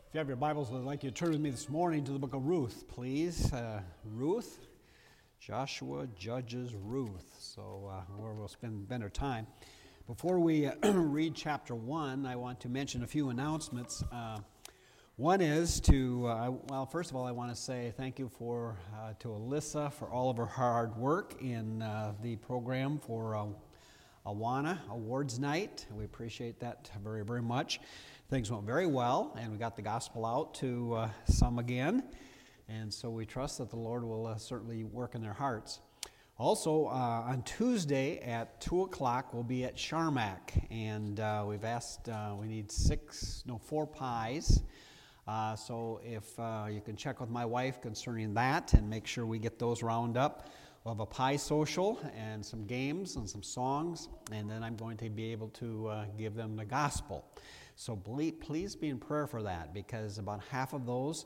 If you have your Bibles, I'd like you to turn with me this morning to the book of Ruth, please. Ruth, Joshua, Judges, Ruth. So where we'll spend our time. Before we read chapter 1, I want to mention a few announcements. One is first of all, I want to say thank you to Alyssa for all of her hard work in the program for Awana Awards Night. We appreciate that very, very much. Things went very well, and we got the gospel out to some again. And so we trust that the Lord will certainly work in their hearts. Also, on Tuesday at 2 o'clock, we'll be at Charmac. And we've asked, we need 4 pies. So if you can check with my wife concerning that and make sure we get those round up. We'll have a pie social and some games and some songs, and then I'm going to be able to give them the gospel. So please be in prayer for that, because about half of those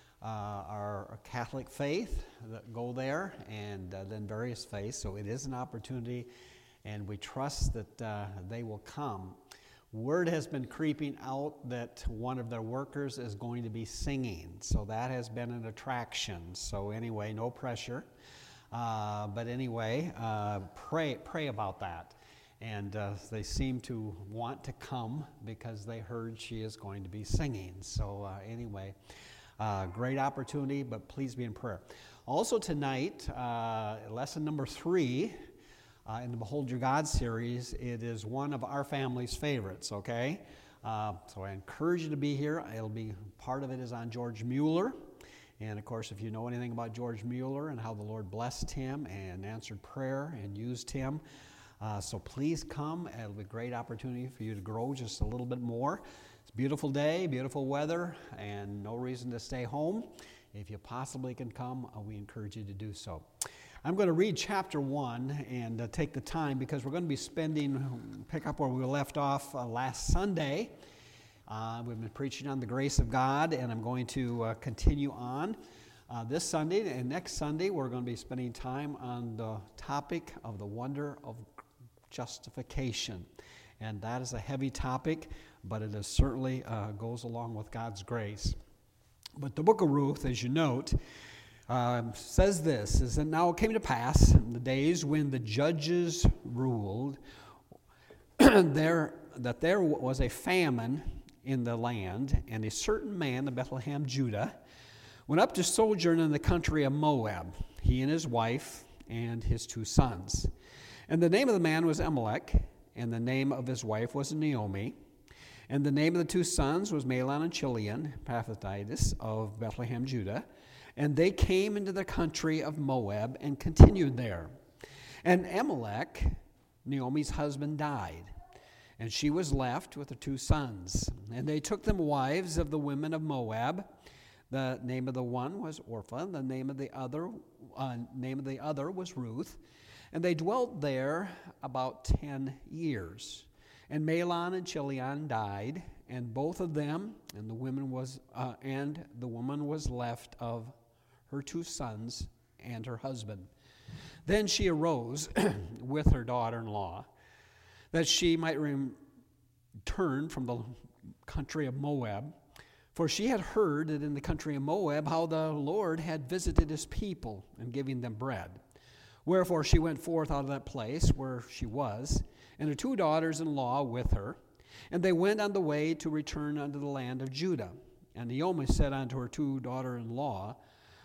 are Catholic faith that go there, and then various faiths. So it is an opportunity, and we trust that they will come. Word has been creeping out that one of their workers is going to be singing, so that has been an attraction. So anyway, no pressure. But anyway, pray about that. And they seem to want to come because they heard she is going to be singing. So anyway, great opportunity, but please be in prayer. Also tonight, lesson number 3 in the Behold Your God series, it is one of our family's favorites, okay? So I encourage you to be here. Part of it is on George Mueller. And of course, if you know anything about George Mueller and how the Lord blessed him and answered prayer and used him, so please come. It'll be a great opportunity for you to grow just a little bit more. It's a beautiful day, beautiful weather, and no reason to stay home. If you possibly can come, we encourage you to do so. I'm going to read chapter 1 and take the time, because we're going to be pick up where we left off last Sunday. We've been preaching on the grace of God, and I'm going to continue on this Sunday. And next Sunday, we're going to be spending time on the topic of the wonder of justification. And that is a heavy topic, but it is certainly goes along with God's grace. But the book of Ruth, as you note, says this, is that now it came to pass in the days when the judges ruled, that there was a famine in the land, and a certain man of Bethlehem, Judah, went up to sojourn in the country of Moab, he and his wife and his 2 sons. And the name of the man was Elimelech, and the name of his wife was Naomi. And the name of the 2 sons was Mahlon and Chilion, Paphrathites of Bethlehem, Judah. And they came into the country of Moab and continued there. And Elimelech, Naomi's husband, died, and she was left with her 2 sons. And they took them wives of the women of Moab. The name of the one was Orpah, the name of the other was Ruth. And they dwelt there about 10 years. And Mahlon and Chilion died, and both of them, and the woman was left of her 2 sons and her husband. Then she arose with her daughter-in-law, that she might return from the country of Moab. For she had heard that in the country of Moab how the Lord had visited his people and giving them bread. Wherefore she went forth out of that place where she was, and her 2 daughters-in-law with her. And they went on the way to return unto the land of Judah. And Naomi said unto her 2 daughters-in-law,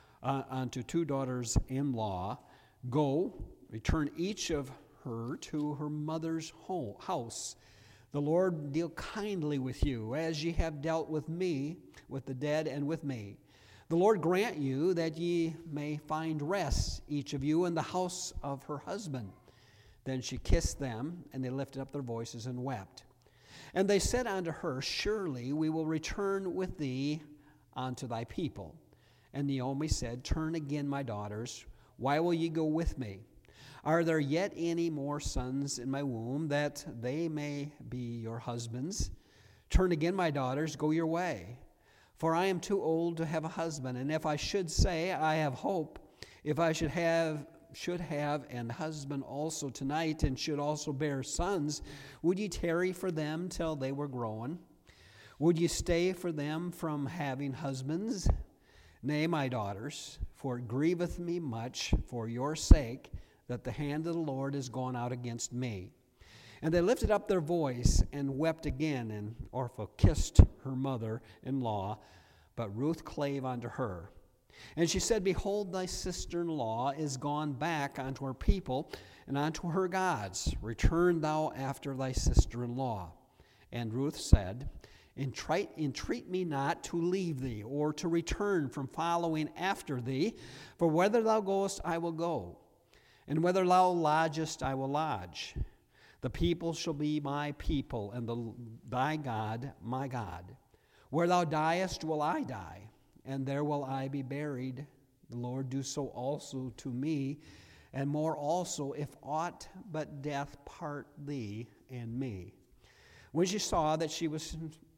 Go, return each of her to her mother's house. The Lord deal kindly with you, as ye have dealt with me, with the dead, and with me. The Lord grant you that ye may find rest, each of you, in the house of her husband. Then she kissed them, and they lifted up their voices and wept. And they said unto her, Surely we will return with thee unto thy people. And Naomi said, Turn again, my daughters. Why will ye go with me? Are there yet any more sons in my womb, that they may be your husbands? Turn again, my daughters, go your way. For I am too old to have a husband. And if I should say, I have hope, if I should have an husband also tonight, and should also bear sons, would ye tarry for them till they were grown? Would you stay for them from having husbands? Nay, my daughters, for it grieveth me much for your sake that the hand of the Lord is gone out against me. And they lifted up their voice and wept again, and Orpah kissed her mother-in-law, but Ruth clave unto her. And she said, Behold, thy sister-in-law is gone back unto her people and unto her gods. Return thou after thy sister-in-law. And Ruth said, Entreat me not to leave thee, or to return from following after thee, for whither thou goest I will go, and whither thou lodgest I will lodge. The people shall be my people, and thy God my God. Where thou diest will I die, and there will I be buried. The Lord do so also to me, and more also, if aught but death part thee and me. When she saw that she was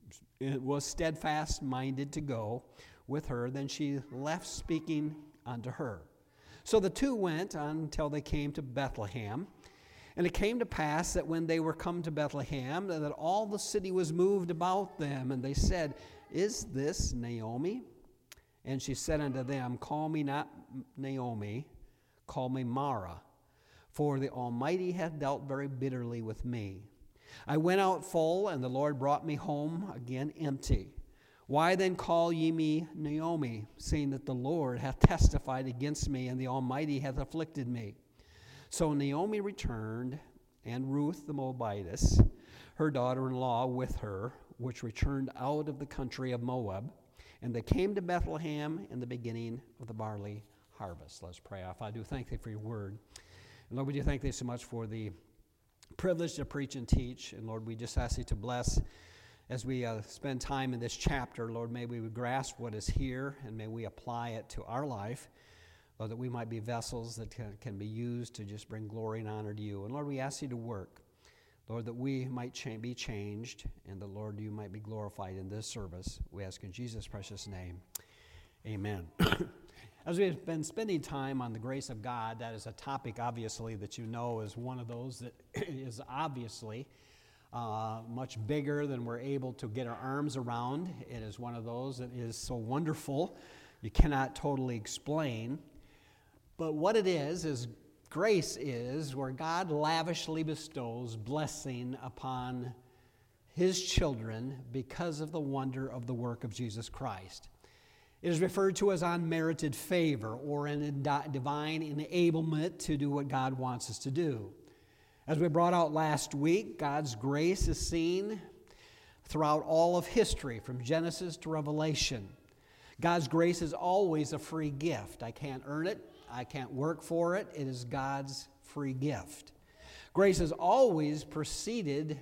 steadfast-minded to go with her, then she left speaking unto her. So the two went until they came to Bethlehem. And it came to pass that when they were come to Bethlehem, that all the city was moved about them, and they said, Is this Naomi? And she said unto them, Call me not Naomi, call me Mara, for the Almighty hath dealt very bitterly with me. I went out full, and the Lord brought me home again empty. Why then call ye me Naomi, seeing that the Lord hath testified against me, and the Almighty hath afflicted me? So Naomi returned, and Ruth the Moabitess, her daughter-in-law, with her, which returned out of the country of Moab. And they came to Bethlehem in the beginning of the barley harvest. Let's pray. Father, I do thank thee for your word. And Lord, we do thank thee so much for the privilege to preach and teach. And Lord, we just ask thee to bless as we spend time in this chapter. Lord, may we grasp what is here, and may we apply it to our life. Lord, that we might be vessels that can be used to just bring glory and honor to you. And Lord, we ask you to work. Lord, that we might be changed, and that, Lord, you might be glorified in this service. We ask in Jesus' precious name. Amen. As we've been spending time on the grace of God, that is a topic, obviously, that you know is one of those that is obviously much bigger than we're able to get our arms around. It is one of those that is so wonderful you cannot totally explain. But what it is grace is where God lavishly bestows blessing upon his children because of the wonder of the work of Jesus Christ. It is referred to as unmerited favor, or an divine enablement to do what God wants us to do. As we brought out last week, God's grace is seen throughout all of history, from Genesis to Revelation. God's grace is always a free gift. I can't earn it. I can't work for it. It is God's free gift. Grace has always precedes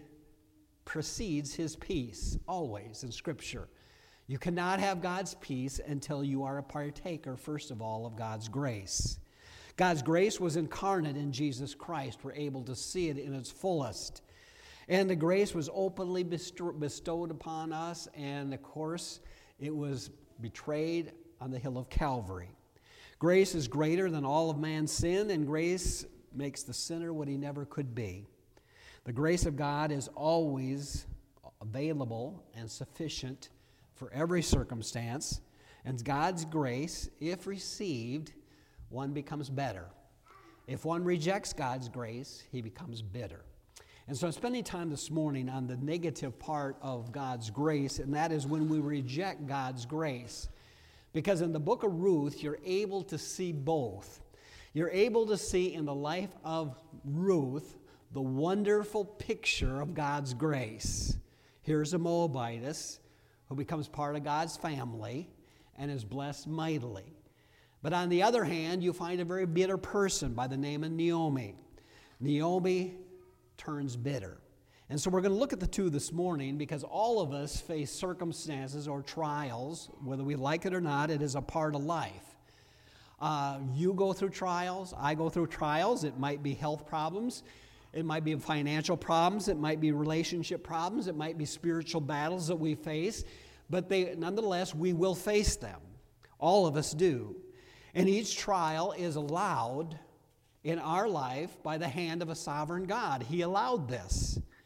his peace, always in Scripture. You cannot have God's peace until you are a partaker, first of all, of God's grace. God's grace was incarnate in Jesus Christ. We're able to see it in its fullest. And the grace was openly bestowed upon us, and of course, it was betrayed on the hill of Calvary. Grace is greater than all of man's sin, and grace makes the sinner what he never could be. The grace of God is always available and sufficient for every circumstance, and God's grace, if received, one becomes better. If one rejects God's grace, he becomes bitter. And so I'm spending time this morning on the negative part of God's grace, and that is when we reject God's grace. Because in the book of Ruth, you're able to see both. You're able to see in the life of Ruth the wonderful picture of God's grace. Here's a Moabitess who becomes part of God's family and is blessed mightily. But on the other hand, you find a very bitter person by the name of Naomi. Naomi turns bitter. And so we're going to look at the two this morning, because all of us face circumstances or trials, whether we like it or not. It is a part of life. You go through trials. I go through trials. It might be health problems. It might be financial problems. It might be relationship problems. It might be spiritual battles that we face. But nonetheless, we will face them. All of us do. And each trial is allowed in our life by the hand of a sovereign God. He allowed this.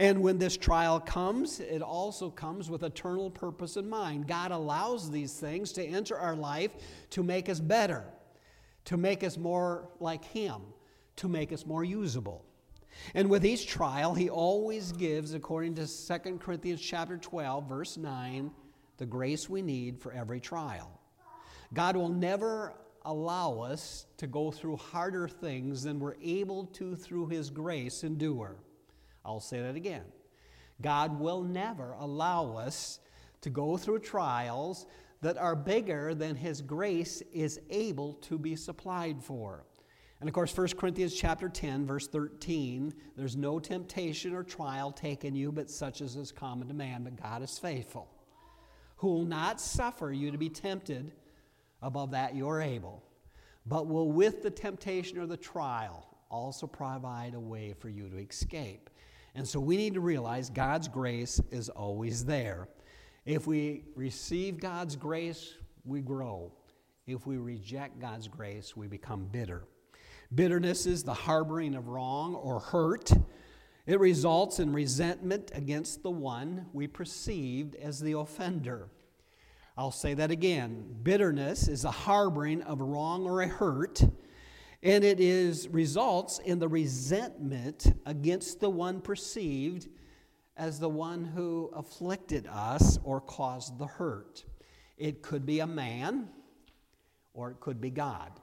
And when this trial comes, it also comes with eternal purpose in mind. God allows these things to enter our life to make us better, to make us more like Him, to make us more usable. And with each trial, He always gives, according to 2 Corinthians chapter 12, verse 9, the grace we need for every trial. God will never allow us to go through harder things than we're able to, through His grace, endure. I'll say that again. God will never allow us to go through trials that are bigger than His grace is able to be supplied for. And of course, 1 Corinthians chapter 10, verse 13, there's no temptation or trial taken you, but such as is common to man, but God is faithful, who will not suffer you to be tempted above that you are able, but will with the temptation or the trial also provide a way for you to escape. And so we need to realize God's grace is always there. If we receive God's grace, we grow. If we reject God's grace, we become bitter. Bitterness is the harboring of wrong or hurt. It results in resentment against the one we perceived as the offender. I'll say that again. Bitterness is the harboring of wrong or a hurt, and it results in the resentment against the one perceived as the one who afflicted us or caused the hurt. It could be a man, or it could be God.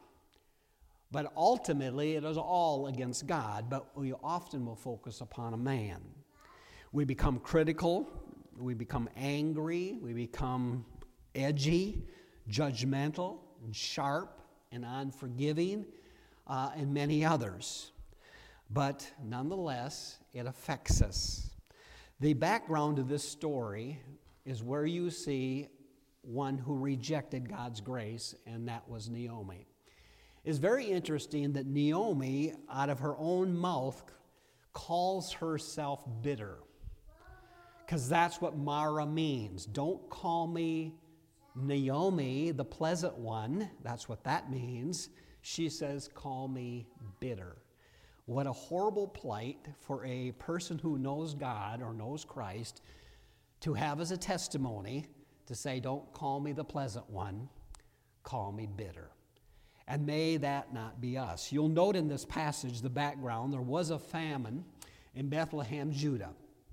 But ultimately, it is all against God, but we often will focus upon a man. We become critical, we become angry, we become edgy, judgmental, and sharp, and unforgiving, and many others. But nonetheless, it affects us. The background of this story is where you see one who rejected God's grace, and that was Naomi. It's very interesting that Naomi, out of her own mouth, calls herself bitter. Because that's what Mara means. Don't call me Naomi, the pleasant one. That's what that means. She says, call me bitter. What a horrible plight for a person who knows God or knows Christ to have as a testimony to say, don't call me the pleasant one, call me bitter. And may that not be us. You'll note in this passage, the background, there was a famine in Bethlehem, Judah.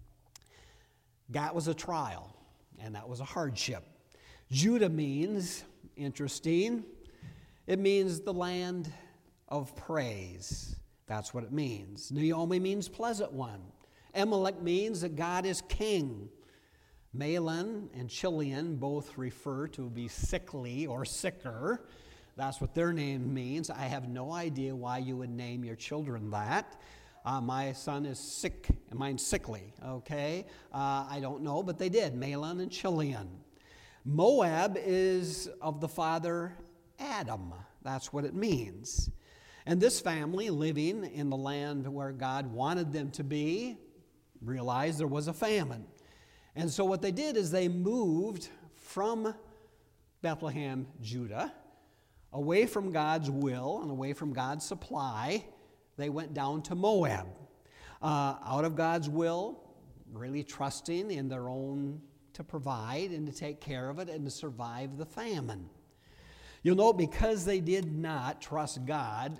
That was a trial, and that was a hardship. Judah means, interesting, it means the land of praise. That's what it means. Naomi means pleasant one. Elimelech means that God is king. Mahlon and Chilion both refer to be sickly or sicker. That's what their name means. I have no idea why you would name your children that. My son is sick, and mine's sickly, okay? I don't know, but they did, Mahlon and Chilion. Moab is of the father Adam. That's what it means. And this family, living in the land where God wanted them to be, realized there was a famine. And so what they did is they moved from Bethlehem, Judah, away from God's will and away from God's supply. They went down to Moab, out of God's will, really trusting in their own to provide and to take care of it and to survive the famine. You'll note because they did not trust God,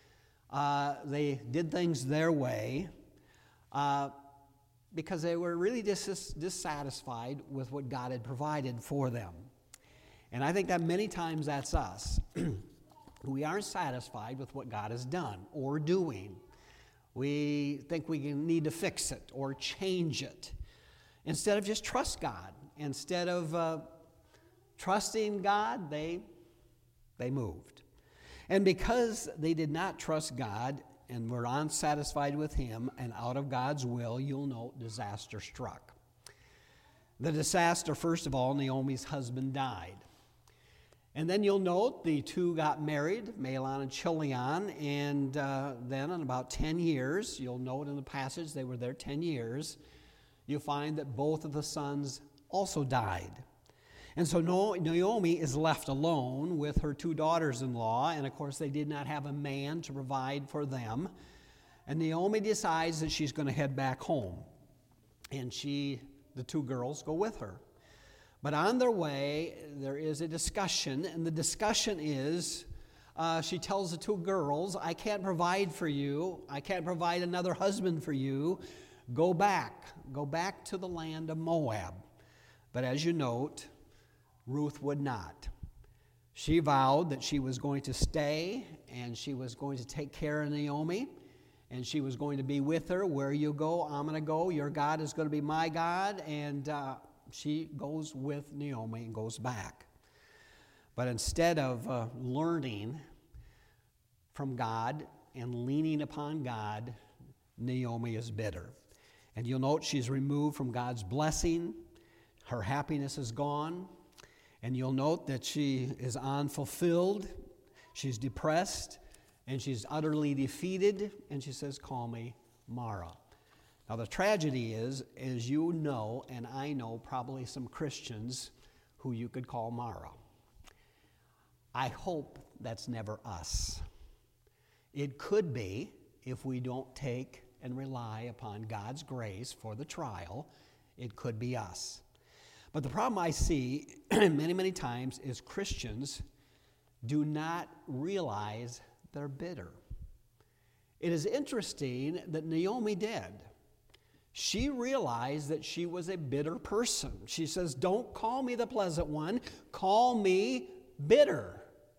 they did things their way because they were really dissatisfied with what God had provided for them. And I think that many times that's us. We aren't satisfied with what God has done or doing. We think we need to fix it or change it. Instead of just trust God. Instead of trusting God, they moved. And because they did not trust God and were unsatisfied with Him and out of God's will, you'll note disaster struck. The disaster, first of all, Naomi's husband died. And then you'll note the two got married, Mahlon and Chilion, and then in about 10 years, you'll note in the passage they were there 10 years, you'll find that both of the sons also died. And so Naomi is left alone with her two daughters-in-law, and of course they did not have a man to provide for them. And Naomi decides that she's going to head back home. and the two girls go with her. But on their way, there is a discussion, and the discussion is, she tells the two girls, I can't provide for you. I can't provide another husband for you. Go back to the land of Moab. But as you note, Ruth would not. She vowed that she was going to stay, and she was going to take care of Naomi, and she was going to be with her. Where you go, I'm going to go. Your God is going to be my God. And she goes with Naomi and goes back. But instead of learning from God and leaning upon God, Naomi is bitter. And you'll note she's removed from God's blessing. Her happiness is gone. And you'll note that she is unfulfilled. She's depressed. And she's utterly defeated. And she says, call me Mara. Now the tragedy is you know, and I know probably some Christians who you could call Mara. I hope that's never us. It could be if we don't take and rely upon God's grace for the trial. It could be us. But the problem I see many, many times is Christians do not realize they're bitter. It is interesting that Naomi did. She realized that she was a bitter person. She says, don't call me the pleasant one, call me bitter.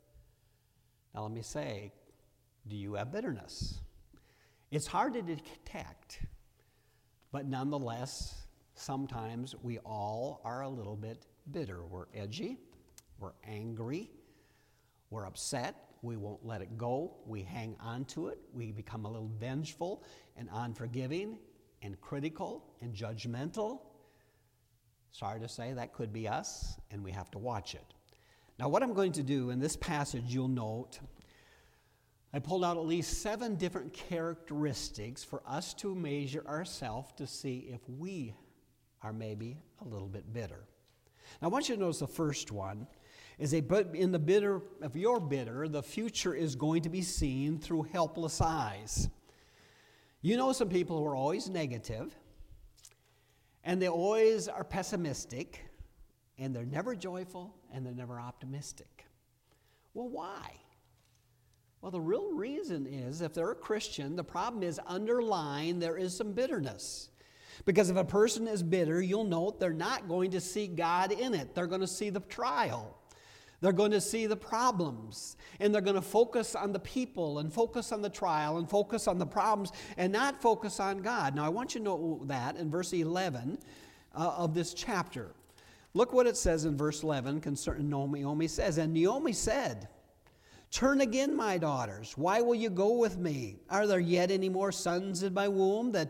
Now let me say, do you have bitterness? It's hard to detect, but nonetheless, sometimes we all are a little bit bitter. We're edgy, we're angry, we're upset, we won't let it go, we hang on to it, we become a little vengeful and unforgiving and critical and judgmental. Sorry to say, that could be us, and we have to watch it. Now, what I'm going to do in this passage, you'll note, I pulled out at least 7 different characteristics for us to measure ourselves to see if we are maybe a little bit bitter. Now, I want you to notice the first one is in the bitter, if you're bitter, the future is going to be seen through helpless eyes. You know some people who are always negative, and they always are pessimistic, and they're never joyful, and they're never optimistic. Well, why? Well, the real reason is, if they're a Christian, the problem is underlying there is some bitterness. Because if a person is bitter, you'll note they're not going to see God in it. They're going to see the trial. They're going to see the problems. And they're going to focus on the people and focus on the trial and focus on the problems and not focus on God. Now, I want you to know that in verse 11 of this chapter. Look what it says in verse 11 concerning Naomi says, and Naomi said, turn again, my daughters. Why will you go with me? Are there yet any more sons in my womb that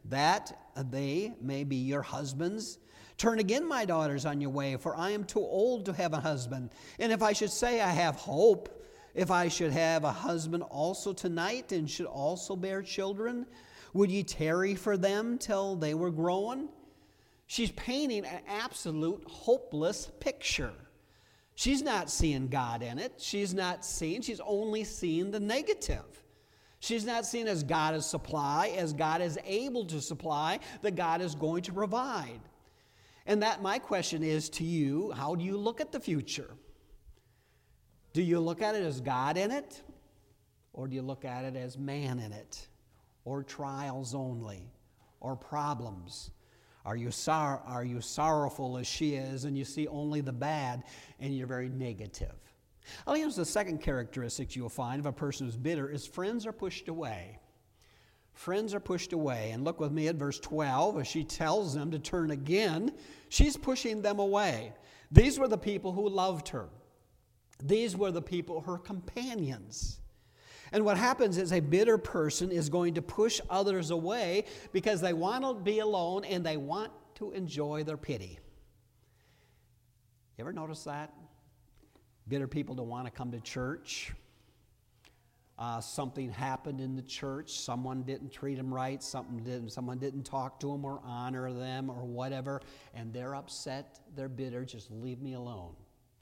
they may be your husbands? Turn again, my daughters, on your way, for I am too old to have a husband. And if I should say I have hope, if I should have a husband also tonight and should also bear children, would ye tarry for them till they were grown? She's painting an absolute hopeless picture. She's not seeing God in it. She's only seeing the negative. She's not seeing as God is supply, as God is able to supply, that God is going to provide. And that my question is to you, how do you look at the future? Do you look at it as God in it? Or do you look at it as man in it? Or trials only? Or problems? Are you sorrowful as she is and you see only the bad and you're very negative? I think the second characteristic you'll find of a person who's bitter is friends are pushed away. Friends are pushed away. And look with me at verse 12. As she tells them to turn again, she's pushing them away. These were the people who loved her. These were the people, her companions. And what happens is a bitter person is going to push others away because they want to be alone and they want to enjoy their pity. You ever notice that? Bitter people don't want to come to church. Something happened in the church. Someone didn't treat them right. Someone didn't talk to them or honor them or whatever. And they're upset. They're bitter. Just leave me alone.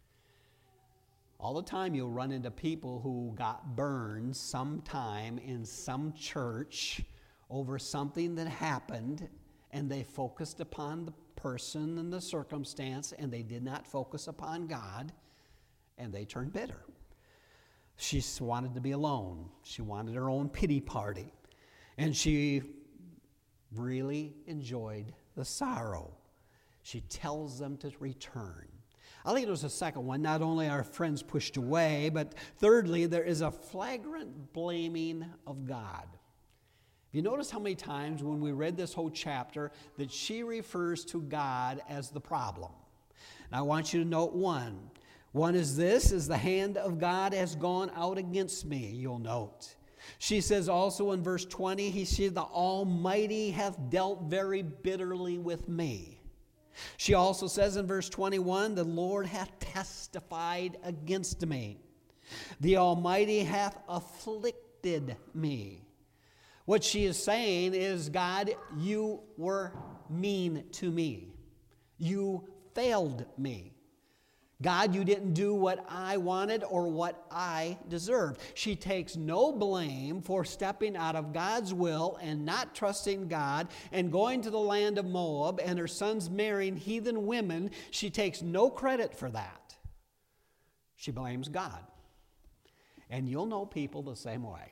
All the time you'll run into people who got burned sometime in some church over something that happened, and they focused upon the person and the circumstance, and they did not focus upon God, and they turned bitter. She wanted to be alone. She wanted her own pity party, and she really enjoyed the sorrow. She tells them to return. I think there's a second one. Not only are friends pushed away, but thirdly, there is a flagrant blaming of God. You notice how many times when we read this whole chapter that she refers to God as the problem. Now I want you to note one. One is this, is the hand of God has gone out against me, you'll note. She says also in verse 20, he said, the Almighty hath dealt very bitterly with me. She also says in verse 21, the Lord hath testified against me. The Almighty hath afflicted me. What she is saying is, God, you were mean to me. You failed me. God, you didn't do what I wanted or what I deserved. She takes no blame for stepping out of God's will and not trusting God and going to the land of Moab and her sons marrying heathen women. She takes no credit for that. She blames God. And you'll know people the same way.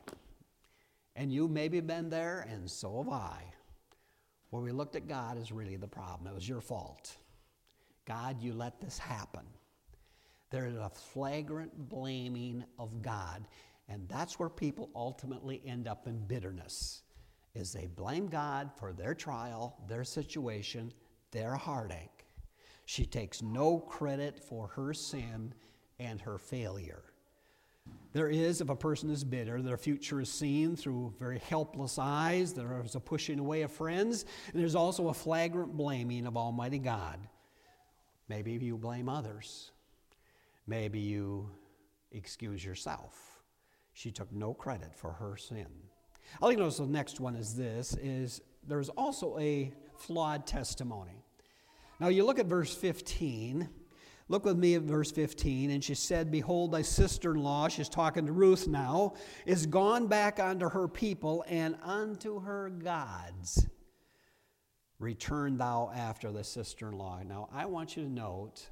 And you maybe been there, and so have I, where we looked at God as really the problem. It was your fault. God, you let this happen. There is a flagrant blaming of God, and that's where people ultimately end up in bitterness, is they blame God for their trial, their situation, their heartache. She takes no credit for her sin and her failure. There is, if a person is bitter, their future is seen through very helpless eyes. There is a pushing away of friends, and there's also a flagrant blaming of Almighty God. Maybe you blame others. Maybe you excuse yourself. She took no credit for her sin. I think the next one is this, is there's also a flawed testimony. Now you look at verse 15. Look with me at verse 15. And she said, behold, thy sister-in-law, she's talking to Ruth now, is gone back unto her people and unto her gods. Return thou after the sister-in-law. Now I want you to note,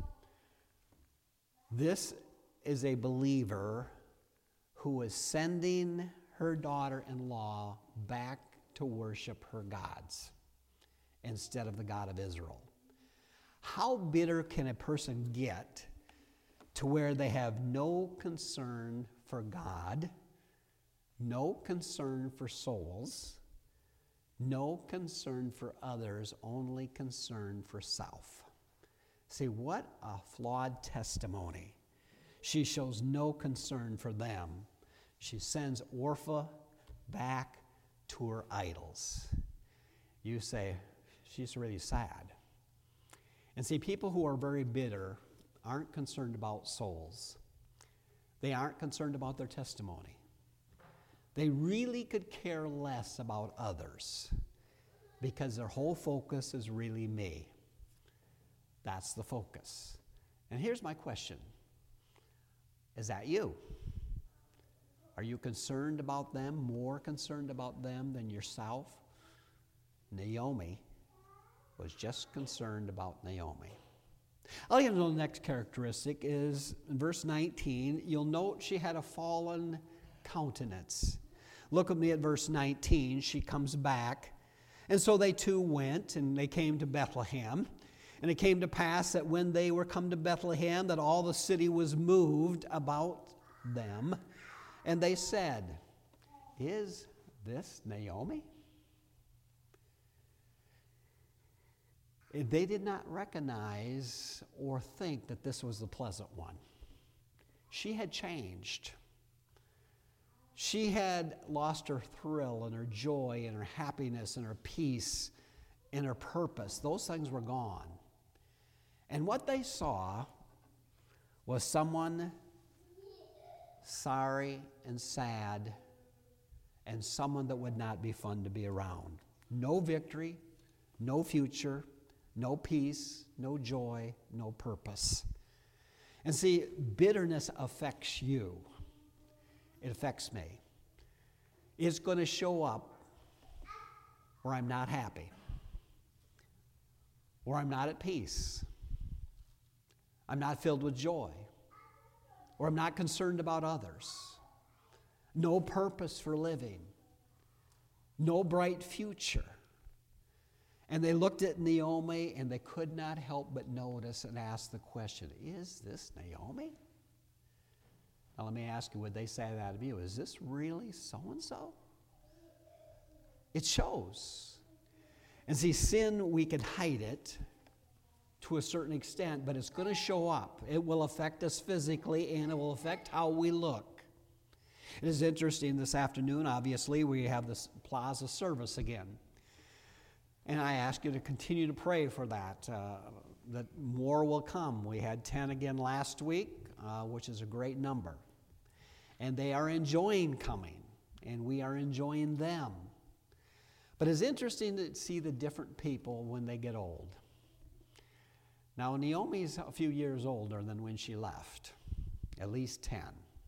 this is a believer who is sending her daughter-in-law back to worship her gods instead of the God of Israel. How bitter can a person get to where they have no concern for God, no concern for souls, no concern for others, only concern for self? See, what a flawed testimony. She shows no concern for them. She sends Orpah back to her idols. You say, she's really sad. And see, people who are very bitter aren't concerned about souls. They aren't concerned about their testimony. They really could care less about others because their whole focus is really me. That's the focus. And here's my question. Is that you? Are you concerned about them, more concerned about them than yourself? Naomi was just concerned about Naomi. I'll get to the next characteristic is in verse 19. You'll note she had a fallen countenance. Look with me at verse 19. She comes back. And so they two went, and they came to Bethlehem. And it came to pass that when they were come to Bethlehem, that all the city was moved about them. And they said, is this Naomi? They did not recognize or think that this was the pleasant one. She had changed. She had lost her thrill and her joy and her happiness and her peace and her purpose. Those things were gone. And what they saw was someone sorry and sad and someone that would not be fun to be around. No victory, no future, no peace, no joy, no purpose. And see, bitterness affects you. It affects me. It's going to show up where I'm not happy. or I'm not at peace, I'm not filled with joy, or I'm not concerned about others, no purpose for living, no bright future. And they looked at Naomi and they could not help but notice and ask the question, is this Naomi? Now let me ask you, would they say that of you? Is this really so-and-so? It shows. And see, sin, we can hide it to a certain extent, but it's going to show up. It will affect us physically and it will affect how we look. It is interesting, this afternoon, obviously, we have this plaza service again. And I ask you to continue to pray for that more will come. We had 10 again last week, which is a great number. And they are enjoying coming, and we are enjoying them. But it's interesting to see the different people when they get old. Now, Naomi's a few years older than when she left, at least 10.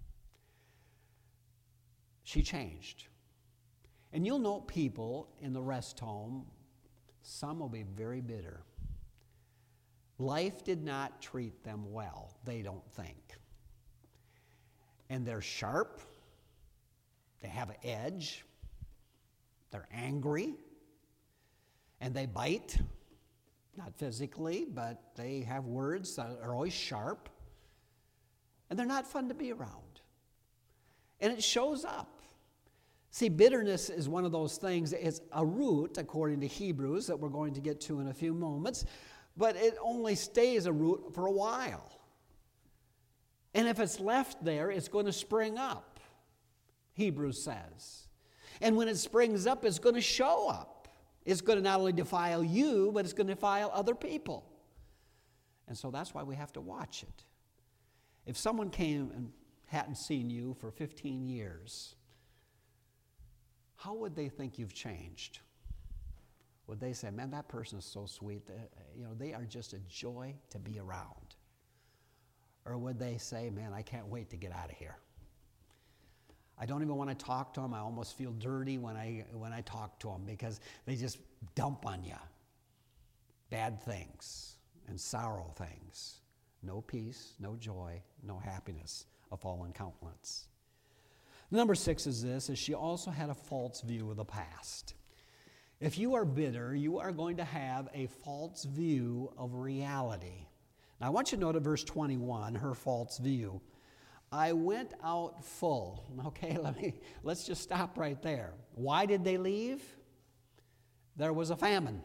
She changed. And you'll note people in the rest home, some will be very bitter. Life did not treat them well, they don't think. And they're sharp, they have an edge, they're angry, and they bite, not physically, but they have words that are always sharp, and they're not fun to be around. And it shows up. See, bitterness is one of those things. It's a root, according to Hebrews, that we're going to get to in a few moments, but it only stays a root for a while. And if it's left there, it's going to spring up, Hebrews says. And when it springs up, it's going to show up. It's going to not only defile you, but it's going to defile other people. And so that's why we have to watch it. If someone came and hadn't seen you for 15 years, how would they think you've changed? Would they say, man, that person is so sweet, they are just a joy to be around? Or would they say, man, I can't wait to get out of here. I don't even want to talk to them. I almost feel dirty when I talk to them because they just dump on you bad things and sorrow things. No peace, no joy, no happiness, a fallen countenance. Number 6 is this, is she also had a false view of the past. If you are bitter, you are going to have a false view of reality. Now I want you to note at verse 21, her false view. I went out full. Okay, let's just stop right there. Why did they leave? There was a famine.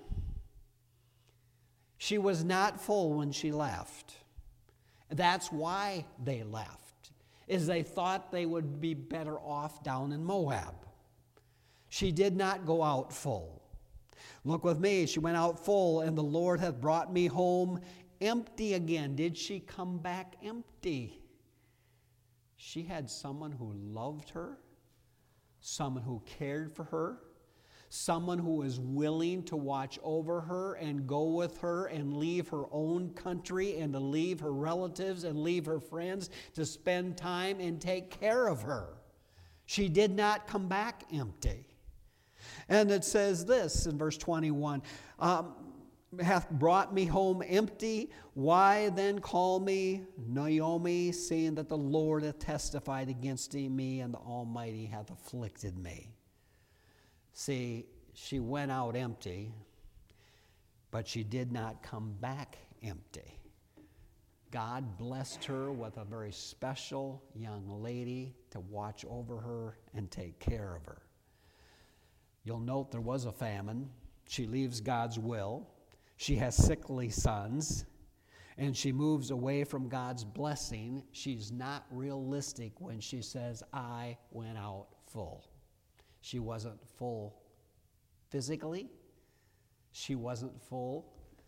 She was not full when she left. That's why they left, is they thought they would be better off down in Moab. She did not go out full. Look with me, she went out full, and the Lord hath brought me home empty again. Did she come back empty? She had someone who loved her, someone who cared for her, someone who was willing to watch over her and go with her and leave her own country and to leave her relatives and leave her friends to spend time and take care of her. She did not come back empty. And it says this in verse 21, hath brought me home empty. Why then call me Naomi, seeing that the Lord hath testified against me and the Almighty hath afflicted me? See, she went out empty, but she did not come back empty. God blessed her with a very special young lady to watch over her and take care of her. You'll note there was a famine. She leaves God's will. She has sickly sons, and she moves away from God's blessing. She's not realistic when she says, I went out full. She wasn't full physically. She wasn't full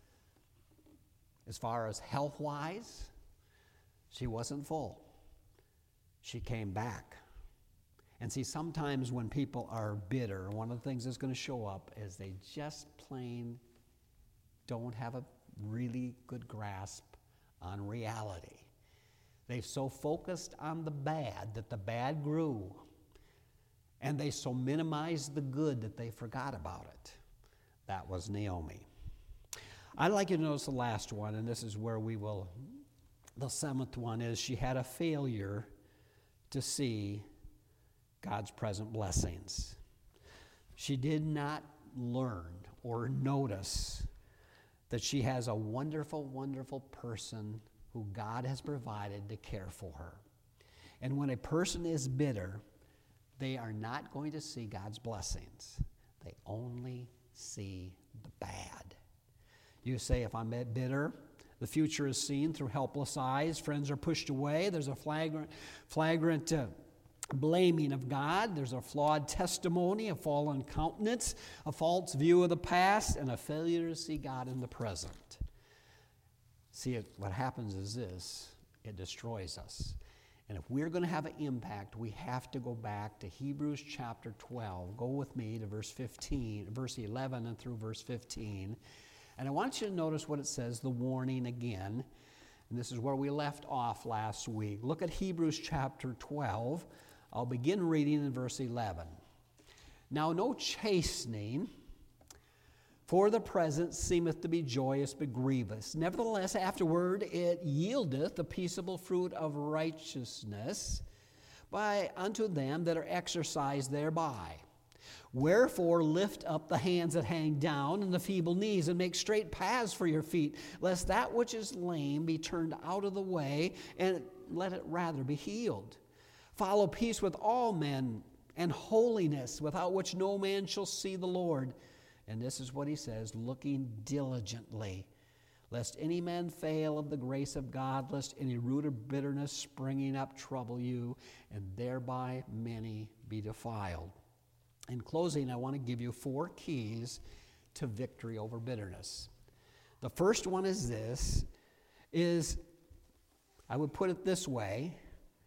as far as health-wise. She wasn't full. She came back. And see, sometimes when people are bitter, one of the things that's going to show up is they just plain don't have a really good grasp on reality. They've so focused on the bad that the bad grew, and they so minimized the good that they forgot about it. That was Naomi. I'd like you to notice the last one, and this is where the seventh one is, she had a failure to see God's present blessings. She did not learn or notice that she has a wonderful, wonderful person who God has provided to care for her. And when a person is bitter, they are not going to see God's blessings. They only see the bad. You say, if I'm bitter, the future is seen through helpless eyes. Friends are pushed away. There's a flagrant blaming of God. There's a flawed testimony, a fallen countenance, a false view of the past, and a failure to see God in the present. See, what happens is this: it destroys us. And if we're going to have an impact, we have to go back to Hebrews chapter 12. Go with me to verse 11 and through verse 15. And I want you to notice what it says, the warning again. And this is where we left off last week. Look at Hebrews chapter 12. I'll begin reading in verse 11. Now no chastening for the present seemeth to be joyous but grievous. Nevertheless, afterward it yieldeth the peaceable fruit of righteousness unto them that are exercised thereby. Wherefore lift up the hands that hang down and the feeble knees, and make straight paths for your feet, lest that which is lame be turned out of the way, and let it rather be healed. Follow peace with all men and holiness, without which no man shall see the Lord. And this is what he says, looking diligently, lest any man fail of the grace of God, lest any root of bitterness springing up trouble you, and thereby many be defiled. In closing, I want to give you 4 keys to victory over bitterness. The first one is this, I would put it this way: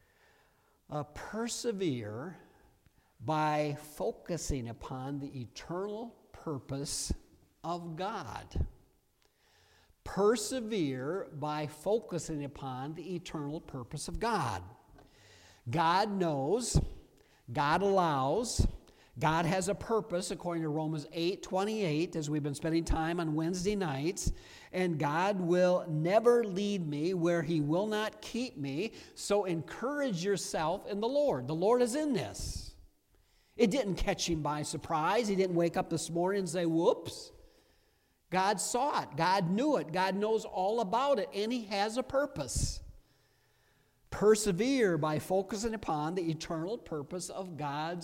persevere by focusing upon the eternal purpose of God. Persevere by focusing upon the eternal purpose of God. God knows, God allows, God has a purpose according to Romans 8:28, as we've been spending time on Wednesday nights, and God will never lead me where he will not keep me. So encourage yourself in the Lord. The Lord is in this. It didn't catch him by surprise. He didn't wake up this morning and say, whoops. God saw it. God knew it. God knows all about it, and he has a purpose. Persevere by focusing upon the eternal purpose of God,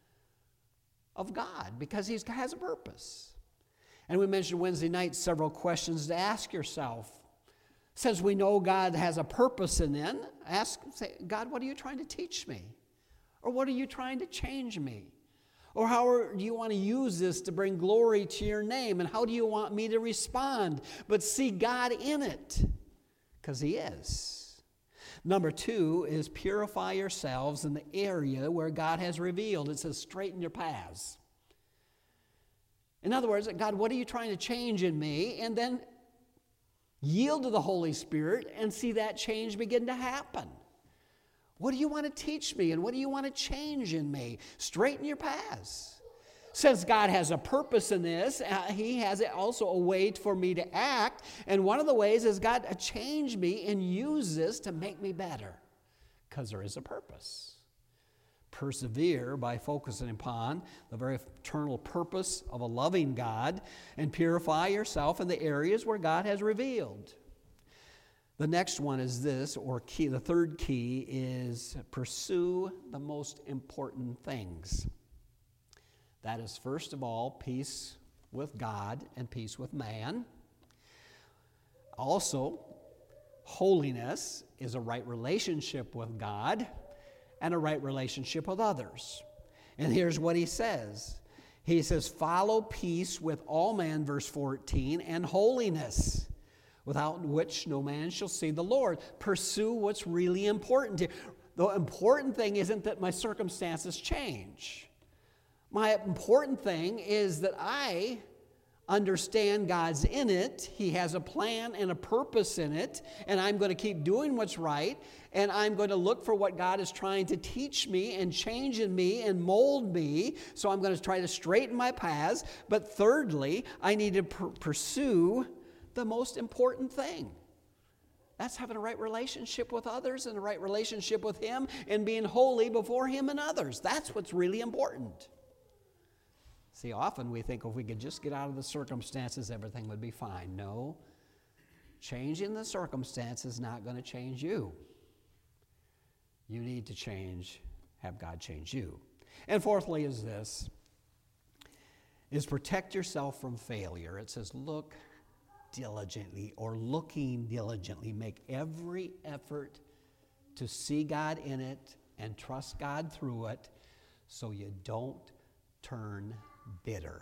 because he has a purpose. And we mentioned Wednesday night several questions to ask yourself. Since we know God has a purpose in it, say, God, what are you trying to teach me? Or what are you trying to change me? Or how do you want to use this to bring glory to your name? And how do you want me to respond? But see God in it, because he is. Number 2 is purify yourselves in the area where God has revealed. It says straighten your paths. In other words, God, what are you trying to change in me? And then yield to the Holy Spirit and see that change begin to happen. What do you want to teach me, and what do you want to change in me? Straighten your paths. Since God has a purpose in this, he has also a way for me to act. And one of the ways is God change me and use this to make me better, because there is a purpose. Persevere by focusing upon the very eternal purpose of a loving God, and purify yourself in the areas where God has revealed. The next one is this, or key. The third key is pursue the most important things. That is, first of all, peace with God and peace with man. Also, holiness is a right relationship with God and a right relationship with others. And here's what he says. He says, follow peace with all men, verse 14, and holiness, without which no man shall see the Lord. Pursue what's really important. The important thing isn't that my circumstances change. My important thing is that I understand God's in it. He has a plan and a purpose in it, and I'm going to keep doing what's right, and I'm going to look for what God is trying to teach me and change in me and mold me, so I'm going to try to straighten my paths. But thirdly, I need to pursue the most important thing. That's having a right relationship with others and a right relationship with Him and being holy before Him and others. That's what's really important. See, often we think if we could just get out of the circumstances, everything would be fine. No, changing the circumstances is not going to change you. You need to change, have God change you. And fourthly is this, is protect yourself from failure. It says, look diligently or looking diligently. Make every effort to see God in it and trust God through it so you don't turn bitter.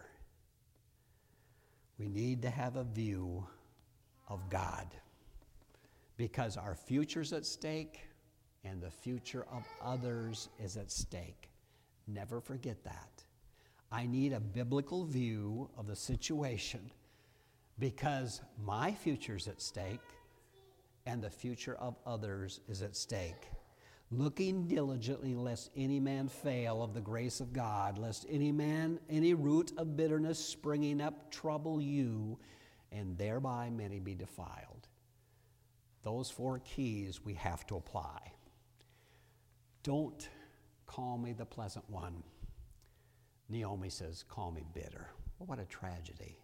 We need to have a view of God because our future's at stake and the future of others is at stake. Never forget that. I need a biblical view of the situation because my future's at stake and the future of others is at stake. Looking diligently lest any man fail of the grace of God, lest any root of bitterness springing up trouble you, and thereby many be defiled. Those 4 keys we have to apply. Don't call me the pleasant one. Naomi says, call me bitter. Well, what a tragedy.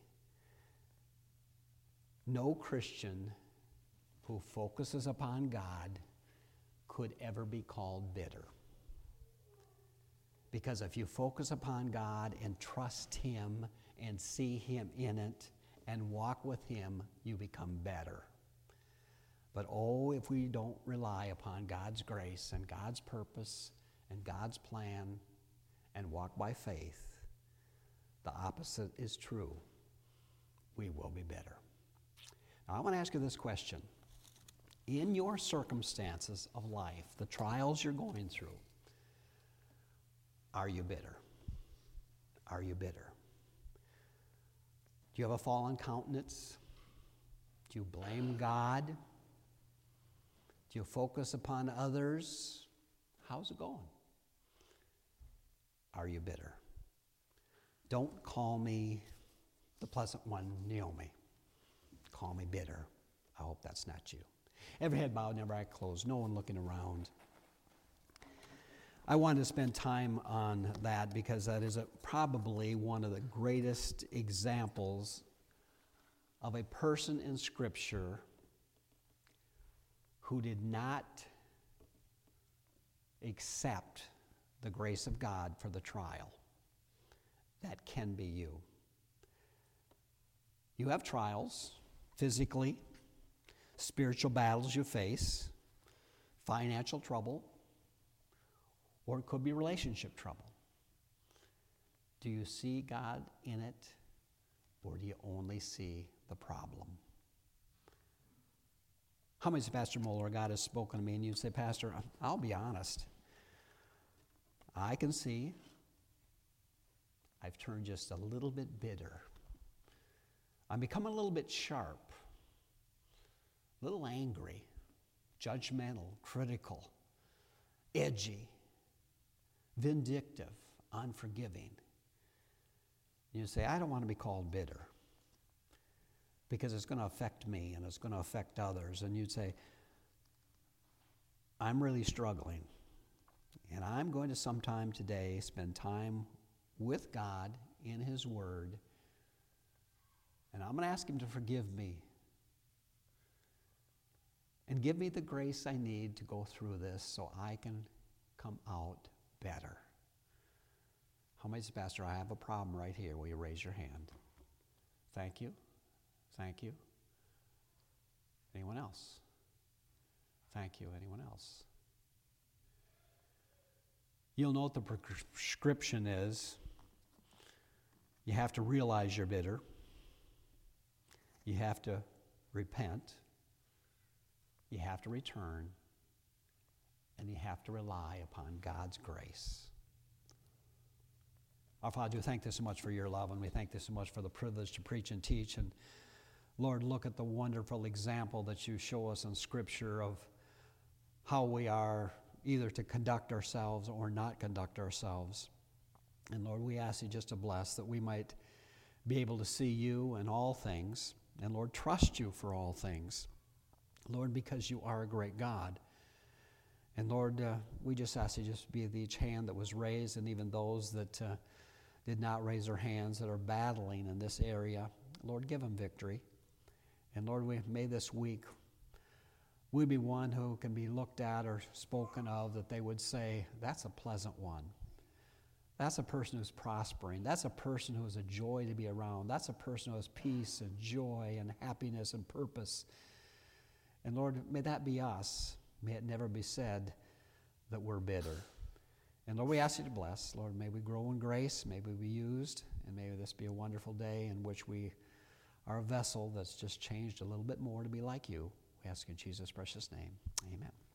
No Christian who focuses upon God could ever be called bitter. Because if you focus upon God and trust Him and see Him in it and walk with Him, you become better. But oh, if we don't rely upon God's grace and God's purpose and God's plan and walk by faith, the opposite is true. We will be bitter. Now, I want to ask you this question. In your circumstances of life, the trials you're going through, are you bitter? Are you bitter? Do you have a fallen countenance? Do you blame God? Do you focus upon others? How's it going? Are you bitter? Don't call me the pleasant one, Naomi. Call me bitter. I hope that's not you. Every head bowed, every eye closed, no one looking around. I wanted to spend time on that because that is probably one of the greatest examples of a person in Scripture who did not accept the grace of God for the trial. That can be you. You have trials, physically, spiritual battles you face, financial trouble, or it could be relationship trouble. Do you see God in it, or do you only see the problem? How many say, Pastor Moeller, God has spoken to me, and you say, Pastor, I'll be honest. I can see I've turned just a little bit bitter. I'm becoming a little bit sharp, a little angry, judgmental, critical, edgy, vindictive, unforgiving. You say, I don't want to be called bitter because it's going to affect me and it's going to affect others. And you'd say, I'm really struggling. And I'm going to sometime today spend time with God in His Word. And I'm going to ask Him to forgive me and give me the grace I need to go through this so I can come out better. How many say, Pastor, I have a problem right here? Will you raise your hand? Thank you. Thank you. Anyone else? Thank you. Anyone else? You'll note the prescription is you have to realize you're bitter. You have to repent. You have to return. And you have to rely upon God's grace. Our Father, we thank you so much for your love, and we thank you so much for the privilege to preach and teach. And Lord, look at the wonderful example that you show us in Scripture of how we are either to conduct ourselves or not conduct ourselves. And Lord, we ask you just to bless that we might be able to see you in all things And Lord, trust you for all things. Lord, because you are a great God. And Lord, we just ask you just be with each hand that was raised, and even those that did not raise their hands that are battling in this area. Lord, give them victory. And Lord, may this week we be one who can be looked at or spoken of that they would say, that's a pleasant one. That's a person who's prospering. That's a person who is a joy to be around. That's a person who has peace and joy and happiness and purpose. And Lord, may that be us. May it never be said that we're bitter. And Lord, we ask you to bless. Lord, may we grow in grace. May we be used. And may this be a wonderful day in which we are a vessel that's just changed a little bit more to be like you. We ask in Jesus' precious name. Amen.